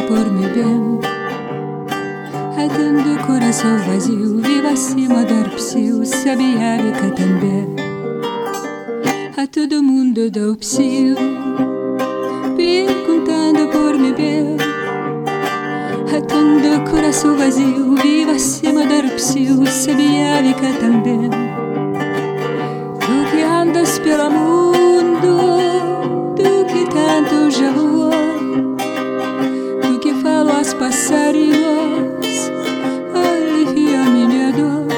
por meu bem. Atendo o coração vazio, vivo acima da psiu, sabia que também. A todo mundo dou psiu, perguntando por meu bem. Atendo o coração vazio, vivo acima da psiu, sabia que também. Tu que andas pelo mundo, tu que tanto já voou, tu que fala aos passarinhos, alivia minha dor.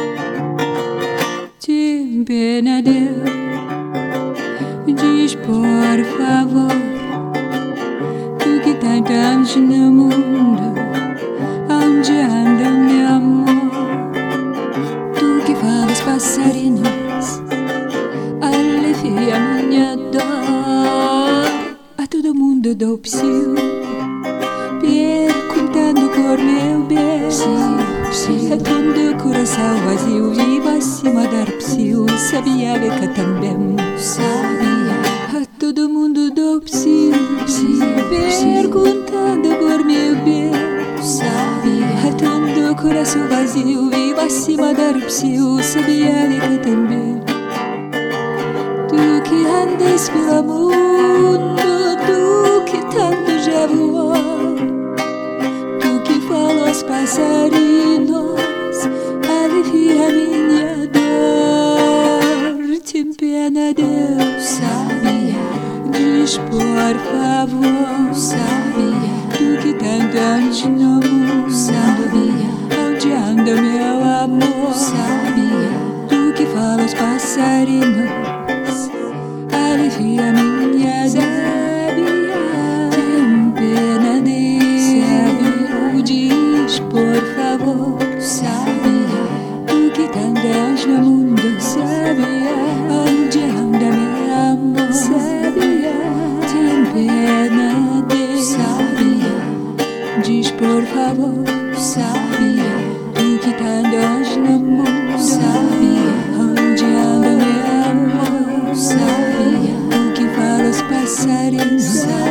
Tem pena dele, diz por favor, tu que tanto andas no mundo, onde anda meu amor? Tu que fala aos passarinhos, alivia minha dor. A todo mundo dou psiu, perguntando por meu bem. Atendo o coração vazio, vivo acima da psiu, sabia que também. A todo mundo dou psiu, perguntando por meu bem. Atendo o coração vazio, vivo acima da psiu, sabia que também. Tu que andas pelo mundo, tu que tanto já voou, tu que fala aos passarinhos, alivia minha dor. Tem pena, Deus, sabia, diz por favor, sabia, tu que tanto andas no mundo, sabia, onde anda meu amor, sabia, tu que fala aos passarinhos, alivia minha sabia. Tem pena dele, diz por favor, sabia, tu que tanto andas no mundo, sabia, onde anda meu amor, sabia. Tem pena dele, sabia, diz por favor, sabia, tu que tanto andas no mundo, sabia, onde anda meu amor, sabia, tu que fala aos passarinhos.